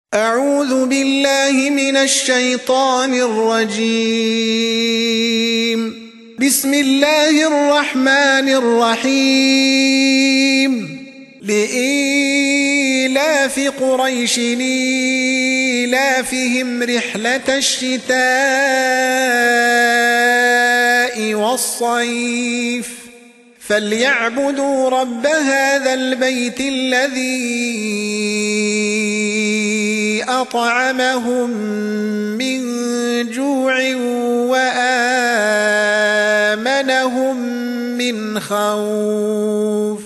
أعوذ بالله من الشيطان الرجيم. بسم الله الرحمن الرحيم. لإيلاف قريش إيلافهم رحلة الشتاء والصيف فليعبدوا رب هذا البيت الذي أطعمهم من جوع وآمنهم من خوف.